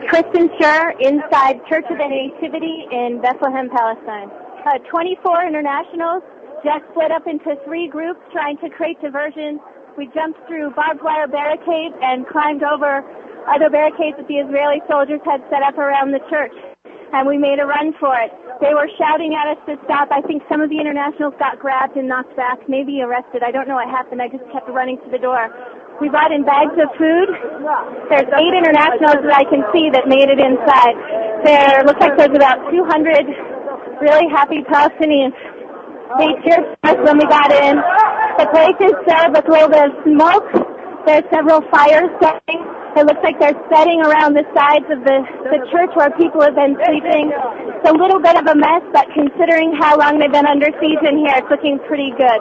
Kristen Schur, inside Church of the Nativity in Bethlehem, Palestine. 24 internationals just split up into 3 groups trying to create diversion. We jumped through barbed wire barricades and climbed over other barricades that the Israeli soldiers had set up around the church. And we made a run for it. They were shouting at us to stop. I think some of the internationals got grabbed and knocked back, maybe arrested. I don't know what happened. I just kept running to the door. We brought in bags of food. There's 8 internationals that I can see that made it inside. There looks like there's about 200 really happy Palestinians. They cheered us when we got in. The place is filled with a little bit of smoke. There's several fires going. It looks like they're setting around the sides of the church where people have been sleeping. It's a little bit of a mess, but considering how long they've been under siege in here, it's looking pretty good.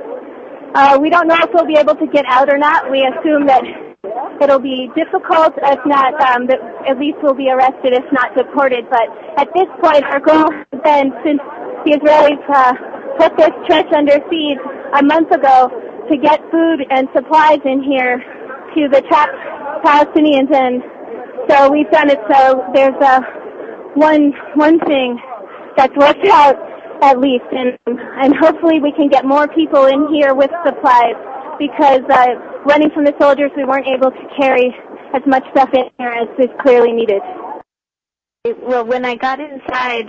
We don't know if we'll be able to get out or not. We assume that it'll be difficult. If not, that at least we'll be arrested, if not deported. But at this point, our goal has been, since the Israelis put this church under siege a month ago, to get food and supplies in here to the trapped Palestinians. And so we've done it. So there's one thing that's worked out, at least, and hopefully we can get more people in here with supplies, because running from the soldiers, we weren't able to carry as much stuff in here as is clearly needed. Well, when I got inside,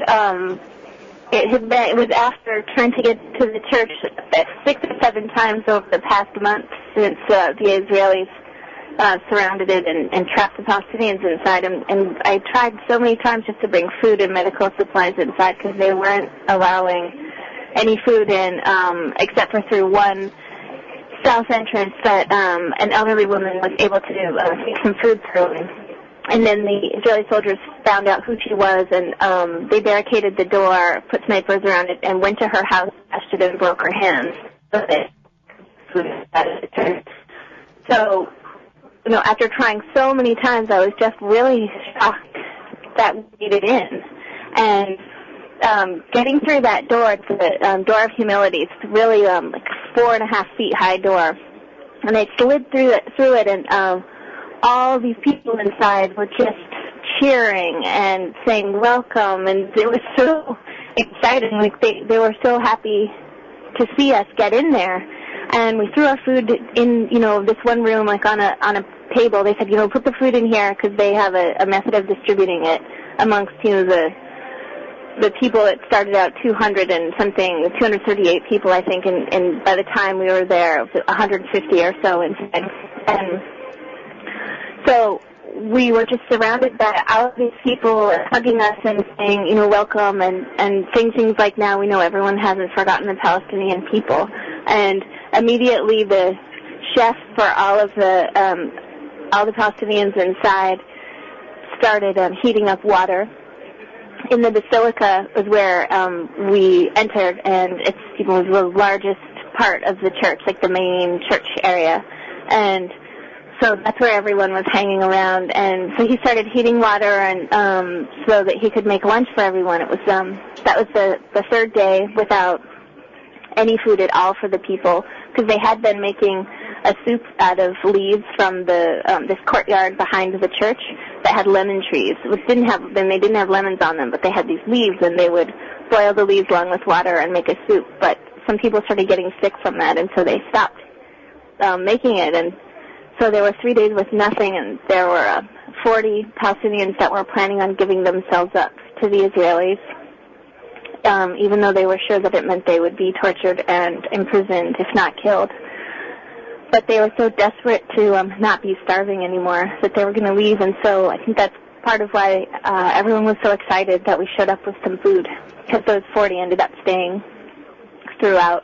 it was after trying to get to the church 6 or 7 times over the past month since the Israelis surrounded it and trapped the Palestinians inside. And I tried so many times just to bring food and medical supplies inside, because they weren't allowing any food in, except for through one south entrance that an elderly woman was able to take some food through. And then the Israeli soldiers found out who she was, and they barricaded the door, put snipers around it, and went to her house, bashed it, and broke her hands. So, you know, after trying so many times, I was just really shocked that we made it in. And getting through that door, it's the door of humility. It's really like a 4.5 feet high door. And I slid through it, and all these people inside were just cheering and saying welcome, and they were so excited. Like they were so happy to see us get in there. And we threw our food in, you know, this one room, like on a table. They said, you know, put the food in here, because they have a method of distributing it amongst, you know, the people. That started out 200 and something, 238 people, I think, and by the time we were there, it was 150 or so inside. And so we were just surrounded by all of these people hugging us and saying, you know, welcome, and saying things like, now we know everyone hasn't forgotten the Palestinian people. And immediately the chef for all the Palestinians inside started heating up water. In the basilica was where we entered, and it's, you know, the largest part of the church, like the main church area. And so that's where everyone was hanging around, and so he started heating water, and so that he could make lunch for everyone. It was that was the 3rd day without any food at all for the people, because they had been making a soup out of leaves from the this courtyard behind the church that had lemon trees. They didn't have lemons on them, but they had these leaves, and they would boil the leaves along with water and make a soup. But some people started getting sick from that, and so they stopped making it. And so there were 3 days with nothing, and there were 40 Palestinians that were planning on giving themselves up to the Israelis, even though they were sure that it meant they would be tortured and imprisoned, if not killed. But they were so desperate to not be starving anymore that they were going to leave, and so I think that's part of why everyone was so excited that we showed up with some food, because those 40 ended up staying throughout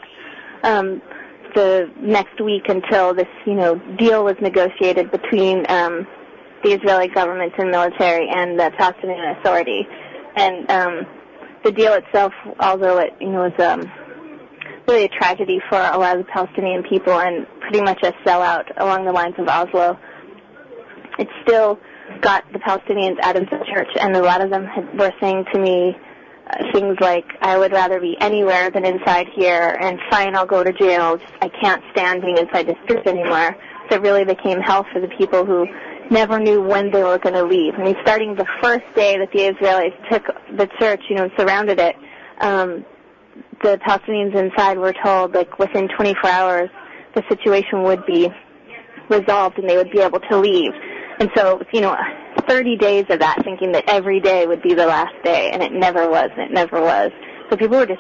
the next week until this, you know, deal was negotiated between the Israeli government and military and the Palestinian Authority. And the deal itself, although it, you know, was really a tragedy for a lot of the Palestinian people and pretty much a sellout along the lines of Oslo, it still got the Palestinians out of the church, and a lot of them were saying to me things like, I would rather be anywhere than inside here, and fine, I'll go to jail. I can't stand being inside this church anymore. So it really became hell for the people who never knew when they were going to leave. I mean, starting the first day that the Israelis took the church, surrounded it, the Palestinians inside were told, like, within 24 hours, the situation would be resolved and they would be able to leave. And so, 30 days of that, thinking that every day would be the last day, and it never was, So people were just,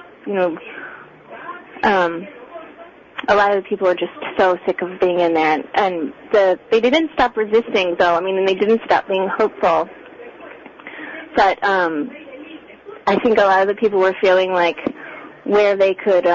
a lot of the people were just so sick of being in there, and they didn't stop resisting, though. I mean, and they didn't stop being hopeful. But I think a lot of the people were feeling like where they could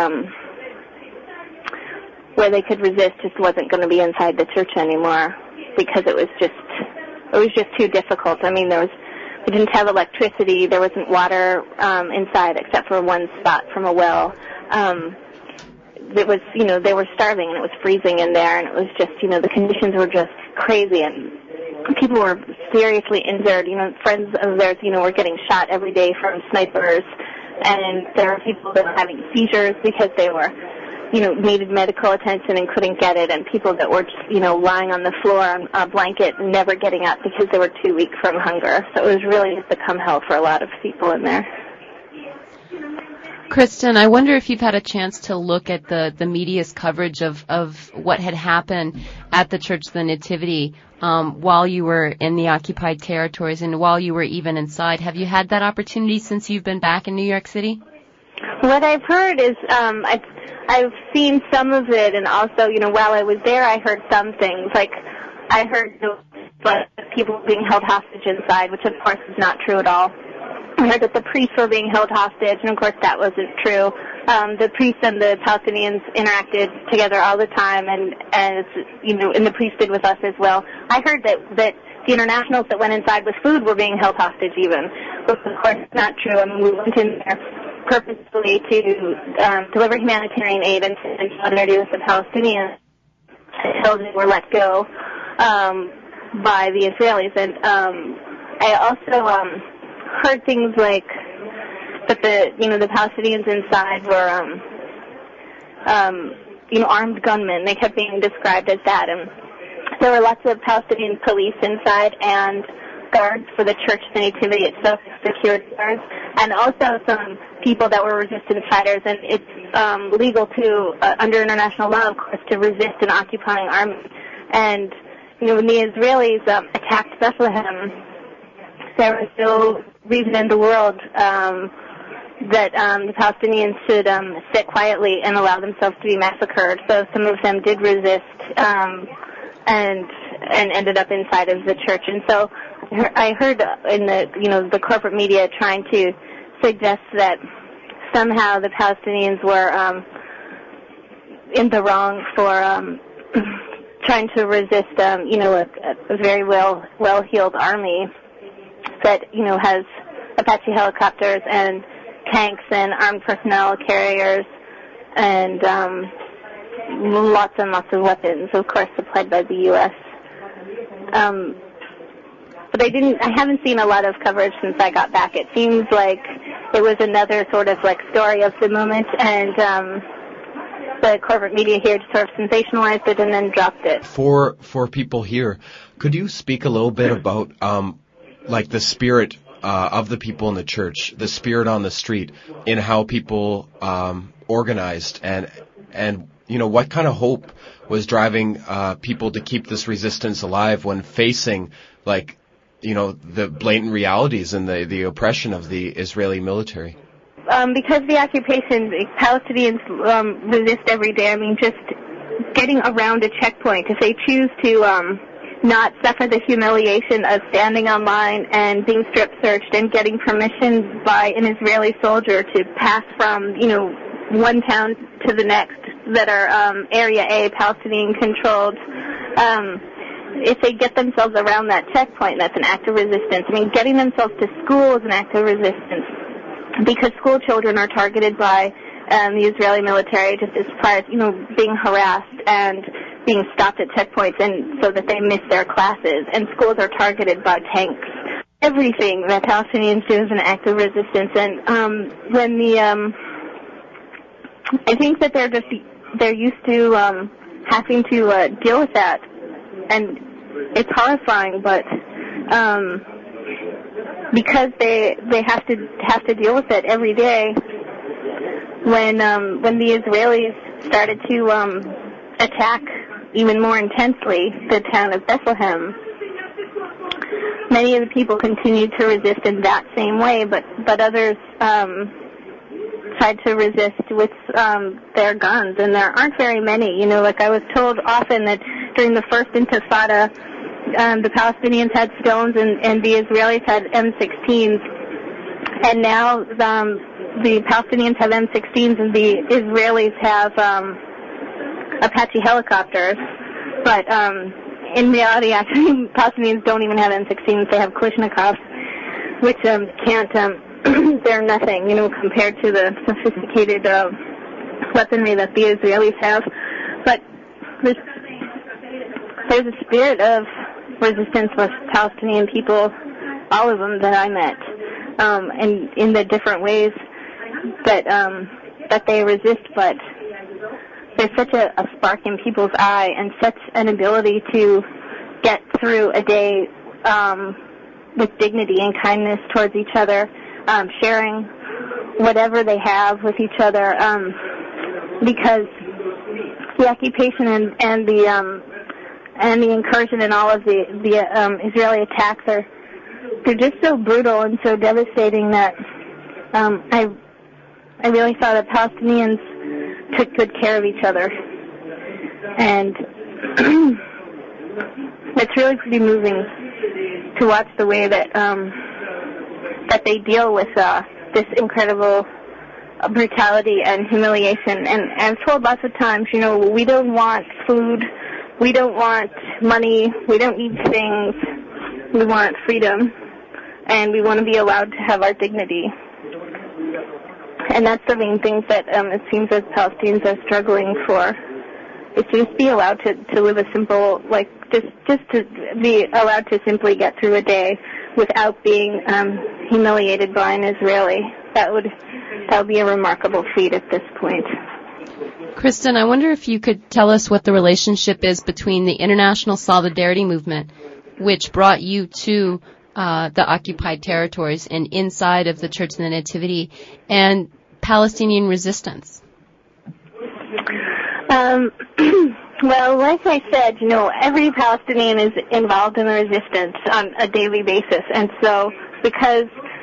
resist just wasn't going to be inside the church anymore, because it was just too difficult. I mean, we didn't have electricity, there wasn't water inside except for one spot from a well. It was, they were starving, and it was freezing in there, and it was just, the conditions were just crazy, and people were seriously injured. Friends of theirs, were getting shot every day from snipers, and there were people that were having seizures because they were, needed medical attention and couldn't get it, and people that were just, lying on the floor on a blanket and never getting up because they were too weak from hunger. So it was really just become hell for a lot of people in there. Kristen, I wonder if you've had a chance to look at the media's coverage of what had happened at the Church of the Nativity while you were in the occupied territories and while you were even inside. Have you had that opportunity since you've been back in New York City? What I've heard is I've seen some of it, and also, while I was there, I heard some things. Like, I heard people being held hostage inside, which of course is not true at all. I heard that the priests were being held hostage, and of course that wasn't true. The priests and the Palestinians interacted together all the time, and the priests did with us as well. I heard that the internationals that went inside with food were being held hostage even, which of course is not true. I mean, we went in there purposefully to deliver humanitarian aid and solidarity with the Palestinians until they were let go by the Israelis. And I also heard things like that the Palestinians inside were armed gunmen. They kept being described as that, and there were lots of Palestinian police inside and guards for the Church of the Nativity itself, security guards, and also some people that were resistance fighters. And it's legal to, under international law, of course, to resist an occupying army. And when the Israelis attacked Bethlehem, there was no reason in the world that the Palestinians should sit quietly and allow themselves to be massacred. So some of them did resist and ended up inside of the church. And so I heard in the corporate media trying to suggest that somehow the Palestinians were in the wrong for trying to resist a very well-heeled army that has Apache helicopters and tanks and armed personnel carriers and lots and lots of weapons, of course, supplied by the U.S. But I haven't seen a lot of coverage since I got back. It seems like it was another sort of like story of the moment, and the corporate media here just sort of sensationalized it and then dropped it. For people here, could you speak a little bit about like the spirit of the people in the church, the spirit on the street, in how people organized, and what kind of hope was driving people to keep this resistance alive when facing the blatant realities and the oppression of the Israeli military? Because the occupation, the Palestinians resist every day. I mean, just getting around a checkpoint, if they choose to not suffer the humiliation of standing on line and being strip searched and getting permission by an Israeli soldier to pass from, one town to the next that are Area A, Palestinian controlled. If they get themselves around that checkpoint, that's an act of resistance. I mean, getting themselves to school is an act of resistance because school children are targeted by the Israeli military just as far as, being harassed and being stopped at checkpoints and so that they miss their classes. And schools are targeted by tanks. Everything that Palestinians do is an act of resistance. And I think that they're used to having to deal with that. And it's horrifying, but because they have to deal with it every day. When the Israelis started to attack even more intensely the town of Bethlehem, many of the people continued to resist in that same way, but others tried to resist with their guns, and there aren't very many. Like I was told often that during the first Intifada, the Palestinians had stones and the Israelis had M16s, and now the Palestinians have M16s and the Israelis have Apache helicopters, but in reality, actually, Palestinians don't even have M16s. They have Kalashnikovs, which can't, they're nothing, compared to the sophisticated weaponry that the Israelis have. But there's a spirit of resistance with Palestinian people, all of them that I met, and in the different ways that they resist, but there's such a spark in people's eye and such an ability to get through a day with dignity and kindness towards each other, sharing whatever they have with each other, because the occupation and the incursion and all of the Israeli attacks they're just so brutal and so devastating that I really saw that Palestinians took good care of each other, and it's really pretty moving to watch the way that that they deal with this incredible brutality and humiliation. And I've told lots of times, we don't want food, we don't want money, we don't need things, we want freedom, and we want to be allowed to have our dignity. And that's the main things that it seems as Palestinians are struggling for, is to just be allowed to live a simple, just to be allowed to simply get through a day without being humiliated by an Israeli. That would be a remarkable feat at this point. Kristen, I wonder if you could tell us what the relationship is between the International Solidarity Movement, which brought you to the occupied territories and inside of the Church of the Nativity, and Palestinian resistance. Well, like I said, every Palestinian is involved in the resistance on a daily basis, and so because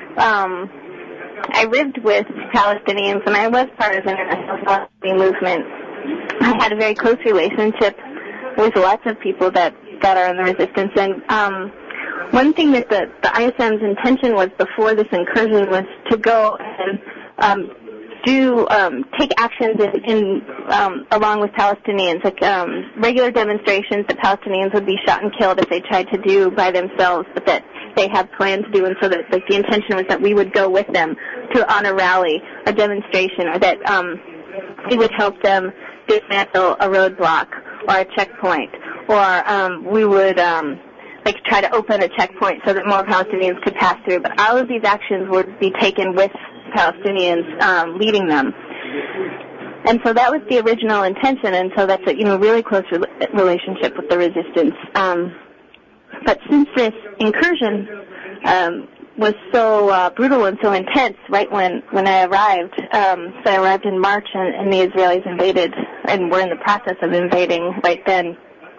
I lived with Palestinians and I was part of the International Solidarity Movement, I had a very close relationship with lots of people that are in the resistance. And one thing that the ISM's intention was before this incursion was to go and take actions along with Palestinians, like regular demonstrations that Palestinians would be shot and killed if they tried to do by themselves, but that they had planned to do, and so that the intention was that we would go with them on a rally, a demonstration, or that we would help them dismantle a roadblock or a checkpoint, or we would try to open a checkpoint so that more Palestinians could pass through. But all of these actions would be taken with Palestinians leading them. And so that was the original intention, and so that's a really close relationship with the resistance. But since this incursion was so brutal and so intense right when I arrived, so I arrived in March and the Israelis invaded and were in the process of invading right then.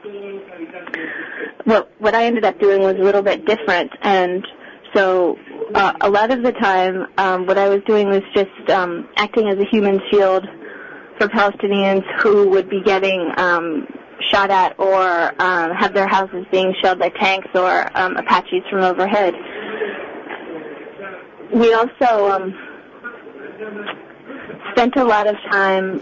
What I ended up doing was a little bit different, and so a lot of the time what I was doing was just acting as a human shield for Palestinians who would be getting shot at or have their houses being shelled by tanks or Apaches from overhead. We also spent a lot of time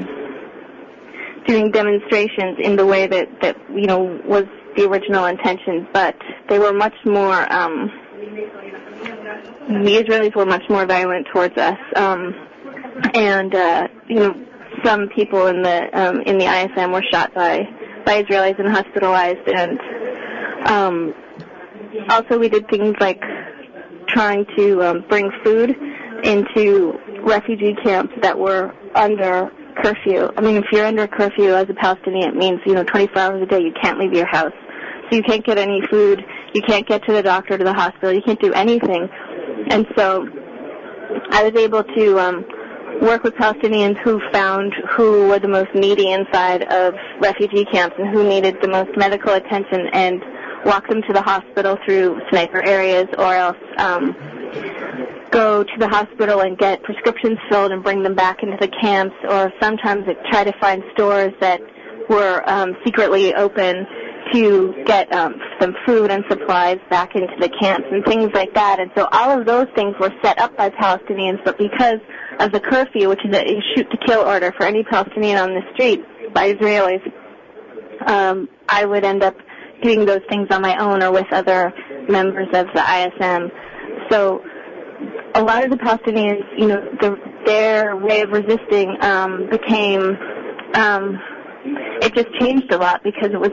doing demonstrations in the way that was the original intention, but they were much more, the Israelis were much more violent towards us, and some people in the ISM were shot by Israelis and hospitalized, and also we did things like trying to bring food into refugee camps that were under curfew. I mean, if you're under curfew as a Palestinian, it means 24 hours a day you can't leave your house. So you can't get any food, you can't get to the doctor, to the hospital, you can't do anything. And so I was able to work with Palestinians who found who were the most needy inside of refugee camps and who needed the most medical attention, and walk them to the hospital through sniper areas, or else go to the hospital and get prescriptions filled and bring them back into the camps, or sometimes try to find stores that were secretly open to get some food and supplies back into the camps and things like that. And so all of those things were set up by Palestinians, but because of the curfew, which is a shoot-to-kill order for any Palestinian on the street by Israelis, I would end up doing those things on my own or with other members of the ISM. So a lot of the Palestinians, their way of resisting became, it just changed a lot because it was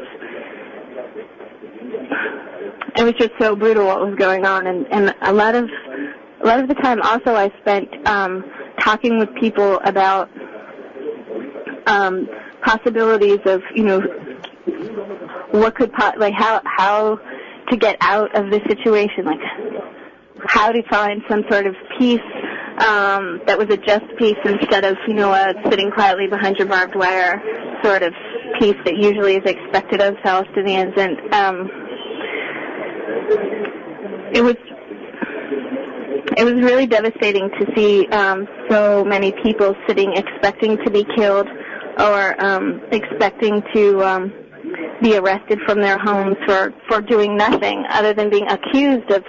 just so brutal what was going on, and a lot of the time also I spent talking with people about possibilities of what could how to get out of this situation, like how to find some sort of peace that was a just peace instead of sitting quietly behind your barbed wire sort of peace that usually is expected of Palestinians. And it was really devastating to see so many people sitting expecting to be killed or expecting to be arrested from their homes for doing nothing other than being accused of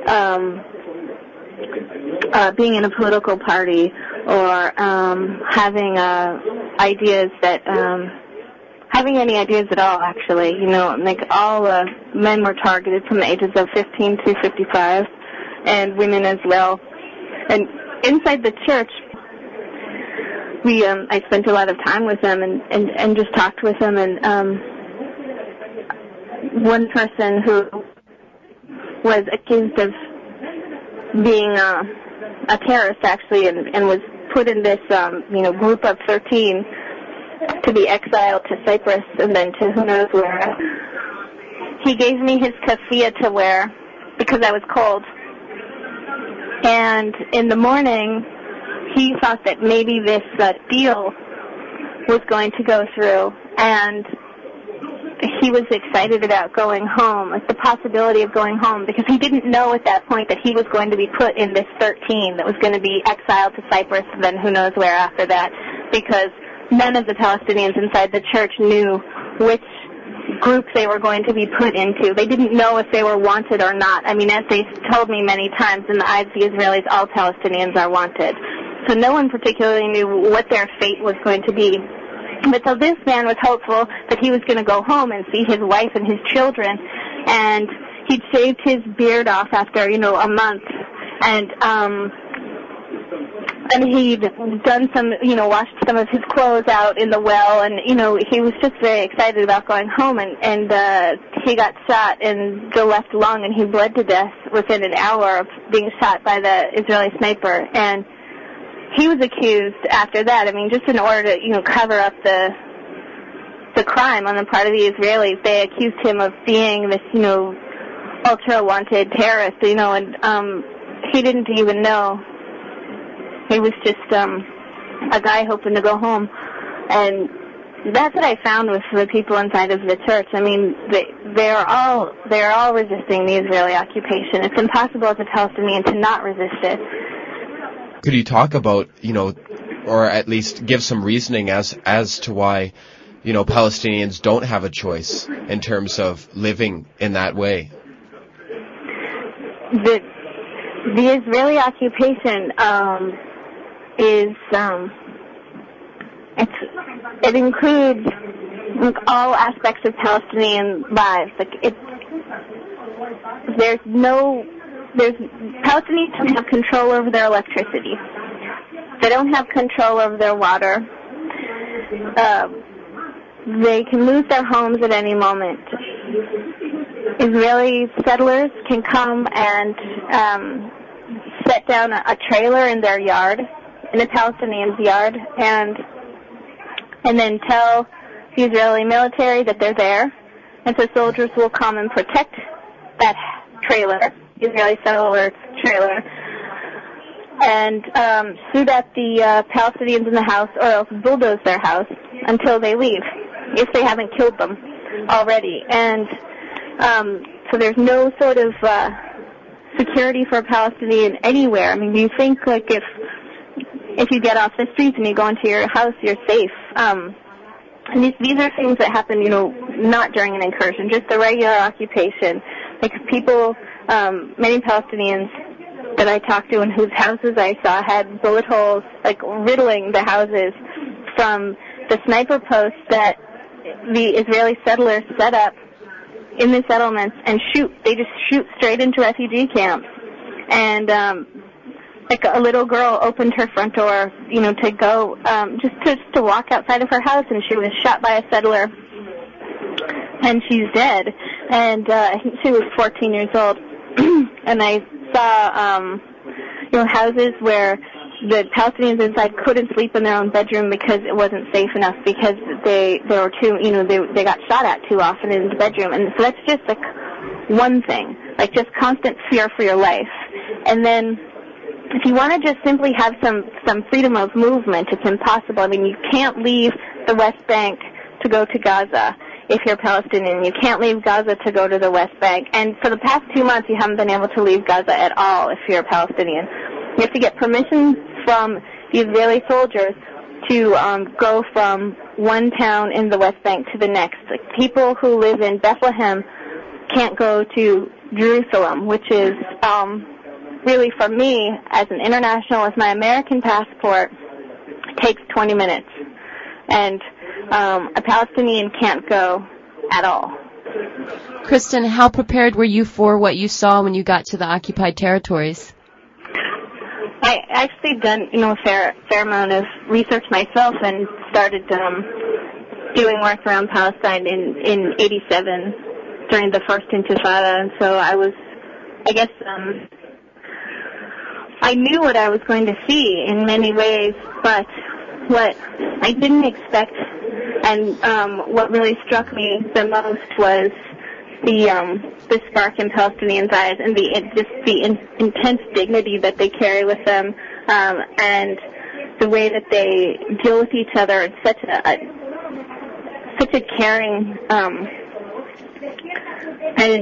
being in a political party or having ideas that having any ideas at all, actually. Like all men were targeted from the ages of 15 to 55, and women as well. And inside the church, I spent a lot of time with them and just talked with them. And one person who was accused of being a terrorist, actually, and was put in this group of 13 to be exiled to Cyprus and then to who knows where. He gave me his keffiyeh to wear because I was cold. And in the morning, he thought that maybe this deal was going to go through, and he was excited about going home, like the possibility of going home, because he didn't know at that point that he was going to be put in this 13 that was going to be exiled to Cyprus and then who knows where after that, because none of the Palestinians inside the church knew which group they were going to be put into. They didn't know if they were wanted or not. I mean, as they told me many times, in the eyes of the Israelis, all Palestinians are wanted. So no one particularly knew what their fate was going to be. But so this man was hopeful that he was going to go home and see his wife and his children, and he'd shaved his beard off after, a month, and he'd done some, washed some of his clothes out in the well, and, he was just very excited about going home, and he got shot in the left lung, and he bled to death within an hour of being shot by the Israeli sniper, and he was accused after that. I mean, just in order to, cover up the crime on the part of the Israelis, they accused him of being this, ultra-wanted terrorist, and he didn't even know. He was just a guy hoping to go home. And that's what I found with the people inside of the church. I mean, they're all resisting the Israeli occupation. It's impossible as a Palestinian to not resist it. Could you talk about, or at least give some reasoning as to why, Palestinians don't have a choice in terms of living in that way? The Israeli occupation it includes all aspects of Palestinian lives. Palestinians don't have control over their electricity. They don't have control over their water. They can lose their homes at any moment. Israeli settlers can come and set down a trailer in their yard, in a Palestinian's yard, and then tell the Israeli military that they're there, And so soldiers will come and protect that trailer, Israeli settler trailer, and shoot at the Palestinians in the house or else bulldoze their house until they leave, if they haven't killed them already. And so there's no sort of security for a Palestinian anywhere. I mean, you think like if you get off the streets and you go into your house, you're safe. And these are things that happen, not during an incursion, just the regular occupation. Like people, many Palestinians that I talked to and whose houses I saw had bullet holes, like riddling the houses from the sniper posts that the Israeli settlers set up in the settlements and shoot. They just shoot straight into refugee camps. And like a little girl opened her front door, to go just to walk outside of her house, and she was shot by a settler, and she's dead. And I think she was 14 years old. And I saw houses where the Palestinians inside couldn't sleep in their own bedroom because it wasn't safe enough, because they were too, they got shot at too often in the bedroom. And so that's just like one thing, like just constant fear for your life. And then if you want to just simply have some freedom of movement, it's impossible. I mean, you can't leave the West Bank to go to Gaza if you're Palestinian. You can't leave Gaza to go to the West Bank. And for the past 2 months, you haven't been able to leave Gaza at all if you're a Palestinian. You have to get permission from the Israeli soldiers to go from one town in the West Bank to the next. Like, people who live in Bethlehem can't go to Jerusalem, which is really, for me, as an international, with my American passport, takes 20 minutes. And a Palestinian can't go at all. Kristen, how prepared were you for what you saw when you got to the occupied territories? I actually done, a fair amount of research myself and started doing work around Palestine in 87 during the first Intifada. And so I knew what I was going to see in many ways, but what I didn't expect and what really struck me the most was the spark in Palestinians' eyes and the intense dignity that they carry with them, and the way that they deal with each other in such a caring and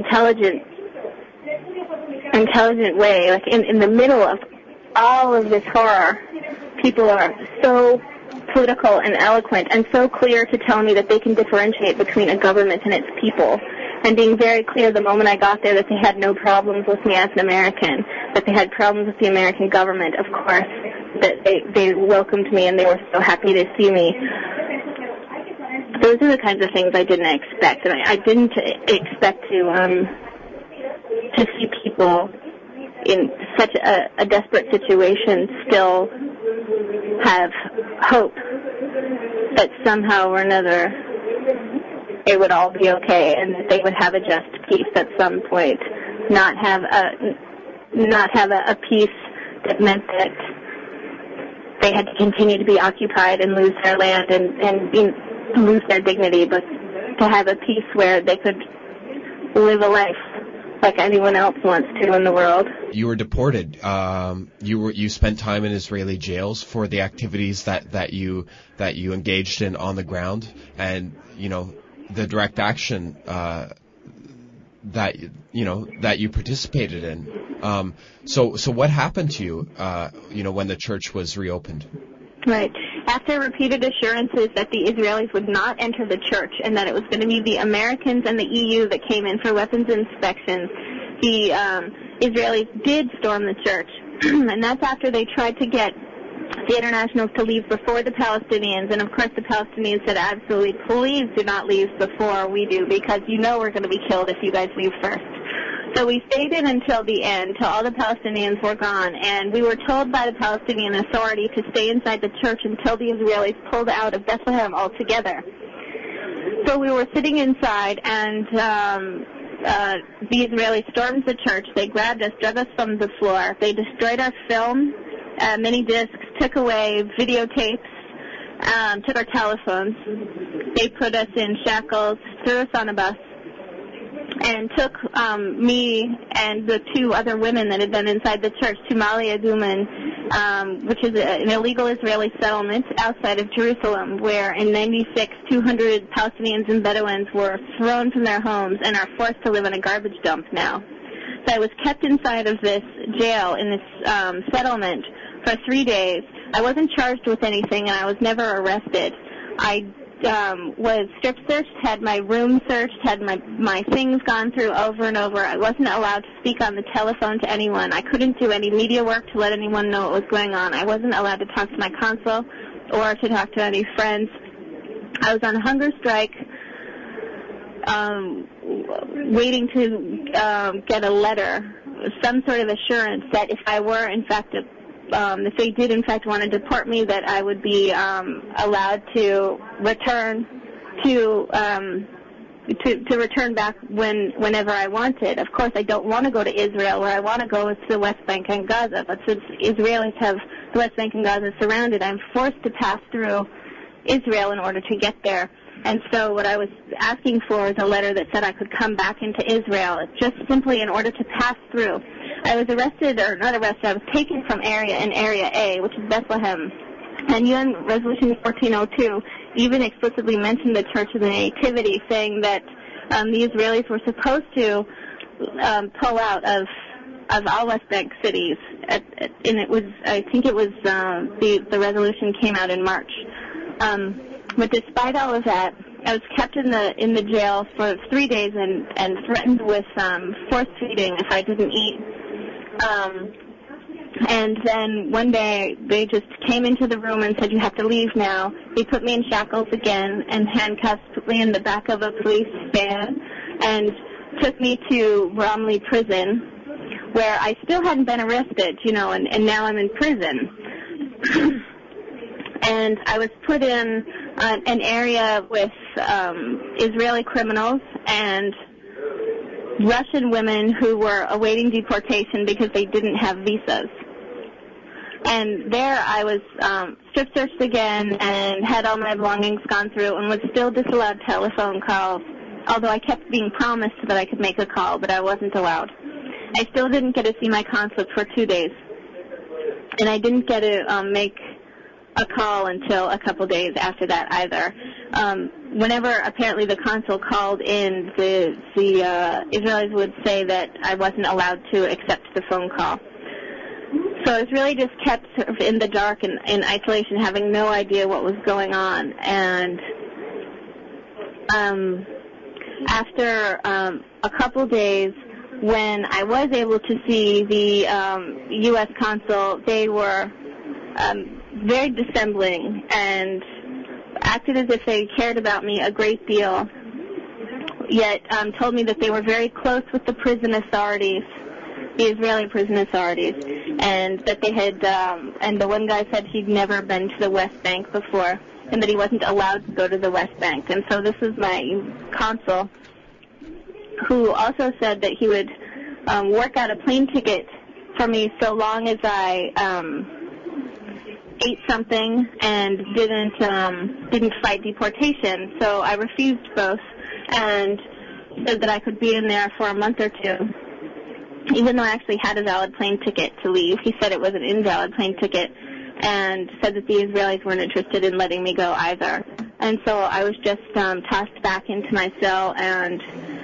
intelligent way. Like in the middle of all of this horror, people are so political and eloquent and so clear to tell me that they can differentiate between a government and its people, and being very clear the moment I got there that they had no problems with me as an American, that they had problems with the American government, of course, that they welcomed me and they were so happy to see me. Those are the kinds of things I didn't expect, and I didn't expect to see people in such a desperate situation still have hope that somehow or another it would all be okay and that they would have a just peace at some point, not have a peace that meant that they had to continue to be occupied and lose their land and lose their dignity, but to have a peace where they could live a life like anyone else wants to in the world. You were deported. You spent time in Israeli jails for the activities that you engaged in on the ground, and the direct action that you participated in. So what happened to you? When the church was reopened? Right. After repeated assurances that the Israelis would not enter the church and that it was going to be the Americans and the EU that came in for weapons inspections, the Israelis did storm the church. And that's after they tried to get the internationals to leave before the Palestinians. And, of course, the Palestinians said, absolutely, please do not leave before we do, because we're going to be killed if you guys leave first. So we stayed in until the end, till all the Palestinians were gone, and we were told by the Palestinian Authority to stay inside the church until the Israelis pulled out of Bethlehem altogether. So we were sitting inside, and the Israelis stormed the church. They grabbed us, drug us from the floor. They destroyed our film, mini discs, took away videotapes, took our telephones. They put us in shackles, threw us on a bus, and took me and the two other women that had been inside the church to Ma'ale Aduman, which is an illegal Israeli settlement outside of Jerusalem, where in 96, 200 Palestinians and Bedouins were thrown from their homes and are forced to live in a garbage dump now. So I was kept inside of this jail in this settlement for 3 days. I wasn't charged with anything, and I was never arrested. I was strip searched, had my room searched, had my things gone through over and over. I wasn't allowed to speak on the telephone to anyone. I couldn't do any media work to let anyone know what was going on. I wasn't allowed to talk to my consul or to talk to any friends. I was on hunger strike, waiting to get a letter, some sort of assurance that if I were in fact if they did in fact want to deport me, that I would be allowed to return to return back whenever I wanted. Of course, I don't want to go to Israel. Where I want to go is to the West Bank and Gaza. But since Israelis have the West Bank and Gaza surrounded, I'm forced to pass through Israel in order to get there. And so what I was asking for is a letter that said I could come back into Israel, just simply in order to pass through. I was arrested, or not arrested, I was taken from Area A, which is Bethlehem. And UN Resolution 1402 even explicitly mentioned the Church of the Nativity, saying that the Israelis were supposed to pull out of all West Bank cities. And it was, I think it was, the resolution came out in March. But despite all of that, I was kept in the jail for 3 days and threatened with force feeding if I didn't eat. And then one day they just came into the room and said, "You have to leave now." They put me in shackles again and handcuffs, put me in the back of a police van, and took me to Romley prison, where I still hadn't been arrested, and now I'm in prison. And I was put in an area with Israeli criminals and Russian women who were awaiting deportation because they didn't have visas. And there I was strip searched again and had all my belongings gone through and was still disallowed telephone calls, although I kept being promised that I could make a call, but I wasn't allowed. I still didn't get to see my consulate for 2 days. And I didn't get to make a call until a couple days after that either. Whenever apparently the consul called in, the Israelis would say that I wasn't allowed to accept the phone call. So I was really just kept sort of in the dark and in isolation, having no idea what was going on. And after a couple days, when I was able to see the U.S. consul, they were very dissembling and acted as if they cared about me a great deal, yet told me that they were very close with the prison authorities, the Israeli prison authorities, and that they had, and the one guy said he'd never been to the West Bank before, and that he wasn't allowed to go to the West Bank. And so this is my consul, who also said that he would work out a plane ticket for me so long as I ate something and didn't fight deportation. So I refused both and said that I could be in there for a month or two, even though I actually had a valid plane ticket to leave. He said it was an invalid plane ticket and said that the Israelis weren't interested in letting me go either. And so I was just tossed back into my cell, and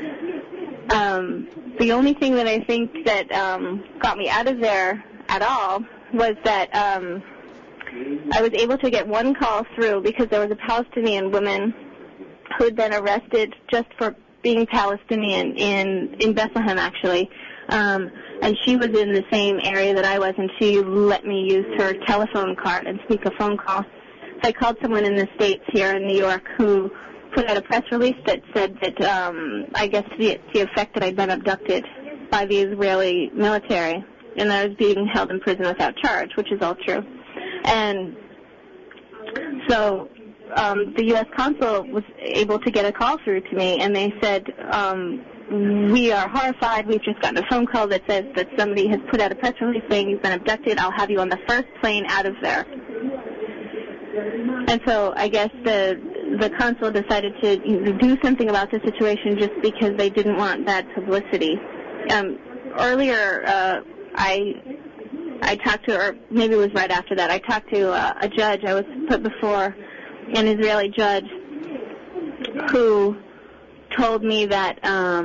the only thing that I think that got me out of there at all was that I was able to get one call through because there was a Palestinian woman who had been arrested just for being Palestinian in Bethlehem, actually. And she was in the same area that I was, and she let me use her telephone card and speak a phone call. So I called someone in the States here in New York who put out a press release that said that, I guess to the effect that I'd been abducted by the Israeli military and that I was being held in prison without charge, which is all true. And so the U.S. consul was able to get a call through to me, and they said, we are horrified. We've just gotten a phone call that says that somebody has put out a press release saying you've been abducted. I'll have you on the first plane out of there. And so I guess the the consul decided to do something about the situation just because they didn't want bad publicity. Earlier, I talked to, or maybe it was right after that, I talked to a judge. I was put before an Israeli judge who told me that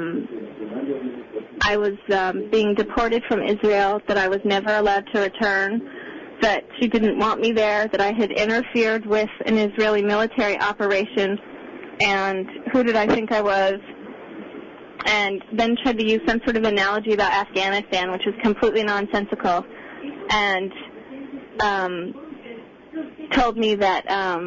I was being deported from Israel, that I was never allowed to return, that she didn't want me there, that I had interfered with an Israeli military operation, and who did I think I was? And then tried to use some sort of analogy about Afghanistan, which was completely nonsensical, and told me that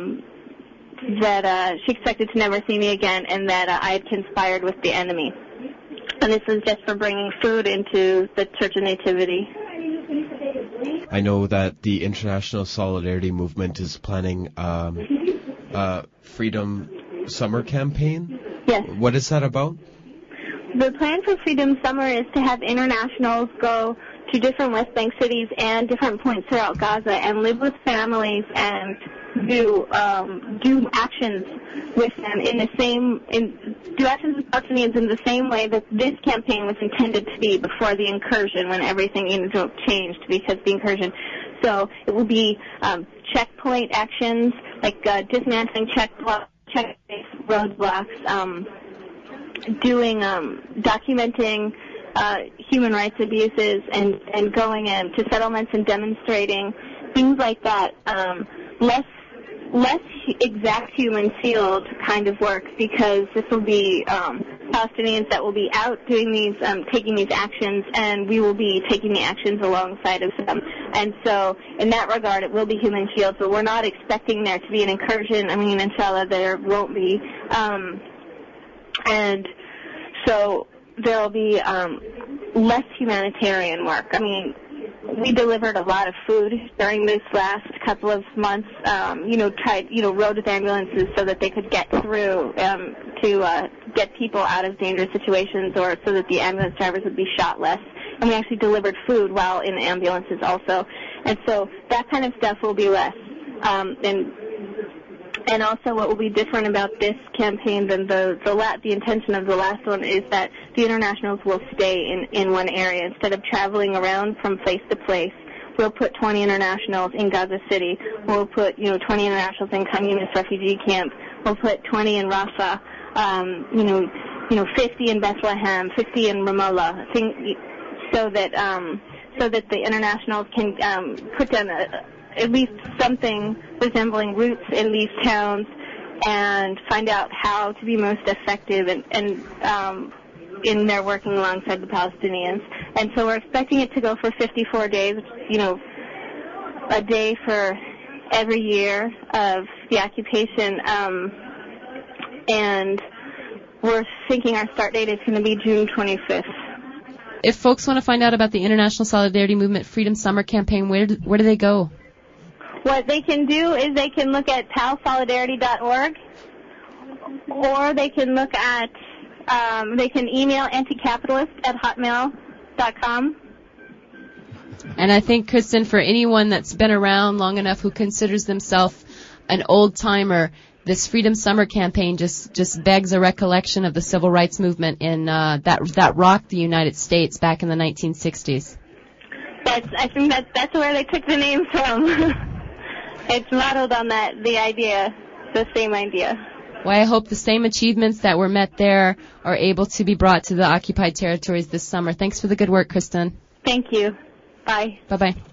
she expected to never see me again, and that I had conspired with the enemy. And this was just for bringing food into the Church of Nativity. I know that the International Solidarity Movement is planning a Freedom Summer campaign. Yes. What is that about? The plan for Freedom Summer is to have internationals go to different West Bank cities and different points throughout Gaza and live with families and do actions with them do actions with Palestinians in the same way that this campaign was intended to be before the incursion, when everything changed because of the incursion. So it will be checkpoint actions, like dismantling roadblocks, documenting human rights abuses, and going into settlements and demonstrating things like that. Less exact human field kind of work, because this will be Palestinians that will be out doing these, taking these actions, and we will be taking the actions alongside of them. And so, in that regard, it will be human shields, but we're not expecting there to be an incursion. I mean, inshallah, there won't be. And so there will be less humanitarian work. I mean, we delivered a lot of food during this last couple of months, rode with ambulances so that they could get through to get people out of dangerous situations, or so that the ambulance drivers would be shot less. And we actually delivered food while in the ambulances also. And so that kind of stuff will be less. And also what will be different about this campaign than the intention of the last one is that the internationals will stay in one area. Instead of traveling around from place to place, we'll put 20 internationals in Gaza City. We'll put, 20 internationals in Khan Yunis refugee camp. We'll put 20 in Rafah, 50 in Bethlehem, 50 in Ramallah, so that the internationals can put down at least something resembling roots in these towns and find out how to be most effective and in their working alongside the Palestinians. And so we're expecting it to go for 54 days, a day for every year of the occupation. And we're thinking our start date is going to be June 25th. If folks want to find out about the International Solidarity Movement Freedom Summer Campaign, where do they go? What they can do is they can look at palsolidarity.org, or they can look at, they can email anticapitalist@hotmail.com. And I think, Kristen, for anyone that's been around long enough who considers themselves an old-timer, this Freedom Summer Campaign just begs a recollection of the civil rights movement in that rocked the United States back in the 1960s. I think that's where they took the name from. It's modeled on the same idea. Well, I hope the same achievements that were met there are able to be brought to the occupied territories this summer. Thanks for the good work, Kristen. Thank you. Bye. Bye-bye.